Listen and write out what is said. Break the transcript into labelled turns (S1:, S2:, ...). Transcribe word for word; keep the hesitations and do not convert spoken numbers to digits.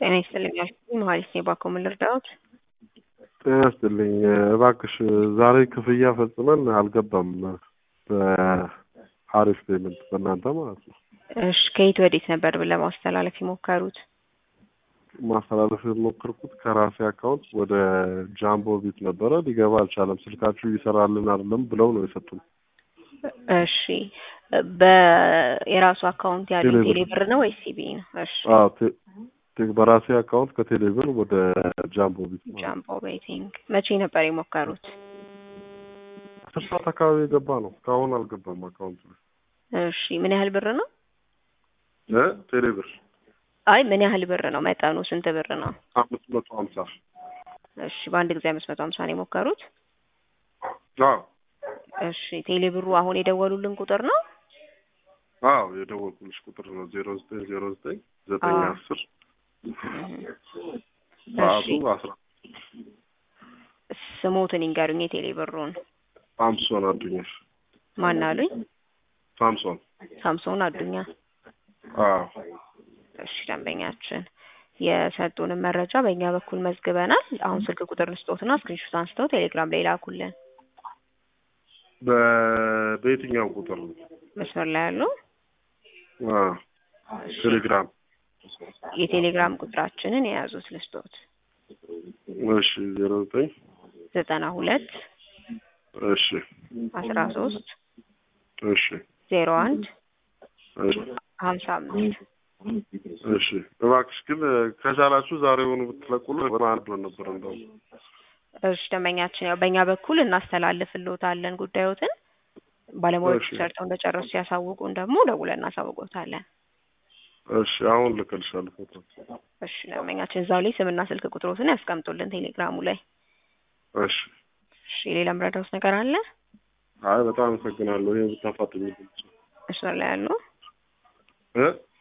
S1: ጤና ይስጥልኝ አልኩኝ መሀሌት ነኝ ባኮ ምን ልርዳዎት?
S2: ጤና ይስጥልኝ እባክሽ ዛሬ ክፍያ ፈጽመን አልገባም በአሪፍ ፔመንት በእናንተ ማለት ነው።
S1: እሺ ከየት ወዴት ነበር ለማስተላለፍ የሞከሩት?
S2: ማስተላለፍ የሞከርኩት ከራሴ አካውንት ወደ ጃምቦ ቤት ነበረ ሊገባ አልቻለም ስልካችሁ ይሰራልን አይደለም ብለው ነው የሰጡን።
S1: እሺ በየራሱ አካውንት ያለው ቴሌ ብር ነው ወይስ ሲቢ ነው? እሺ
S2: አዎ በራሴ አካውንት ከቴሌ ብር ወደ ጃምቦ ቤት ነው።
S1: ጃምቦ ቤቲንግ መቼ ነበር የሞከሩት?
S2: አስር ሰዓት አካባቢ የገባ ነው እስካሁን አልገባም አካውንቱ ላይ።
S1: እሺ ምን ያህል ብር ነው?
S2: እ ቴሌ ብር
S1: አይ ምን ያህል ብር ነው መጠኑ ስንት ብር ነው?
S2: አምስት መቶ ሀምሳ
S1: እሺ በአንድ ጊዜ አምስት መቶ ሀምሳ ነው የሞከሩት?
S2: አዎ
S1: እሺ ቴሌ ብሩ አሁን የደወሉልን ቁጥር ነው?
S2: አዎ የደወልኩልሽ ቁጥር ነው ዜሮ ዘጠኝ ዜሮ ዘጠኝ ዘጠኝ አስር ባቱ አስራ
S1: ስሞትን ይንገሩኝ የቴሌ ብሩን።
S2: ሳምሶን አዱኛ።
S1: ማን አሉኝ?
S2: ሳምሶን
S1: ሳምሶን አዱኛ።
S2: አዎ
S1: እሺ ደንበኛችን የሰጡን መረጃ በእኛ በኩል መዝግበናል። አሁን ስልክ ቁጥር ልስጦትና ስክሪንሾት አንስተው ቴሌግራም ላይ ላኩልን።
S2: በየትኛው ቁጥር ነው?
S1: መስመር ላይ ያለው?
S2: አዎ ቴሌግራም
S1: የቴሌግራም ቁጥራችንን የያዙት ልስጦት።
S2: እሺ ዜሮ ዘጠኝ
S1: ዘጠና ሁለት
S2: እሺ
S1: አስራ ሶስት
S2: እሺ
S1: ዜሮ አንድ
S2: እሺ
S1: ሀምሳ አምስት
S2: እሺ እባክሽ ግን ከቻላችሁ ዛሬውኑ ብትለቁልን በማን ነበር እንደው።
S1: እሺ ደንበኛችን ያው በእኛ በኩል እናስተላልፍልዎታለን ጉዳዮትን ባለሙያዎች ሰርተው እንደጨረሱ ሲያሳውቁን ደግሞ ደውለን እናሳውቅዎታለን።
S2: እሺ አሁን ልክልሻለሁ ፎቶ።
S1: እሺ ደንበኛችን እዛው ላይ ስምና ስልክ ቁጥሮትን ያስቀምጡልን ቴሌግራሙ ላይ።
S2: እሺ
S1: እሺ ሌላ ምረዳውስ ነገር አለ?
S2: አይ በጣም አመሰግናለሁ። ይሄን ብታፋጥኝ።
S1: መስመር ላይ ያለው
S2: እ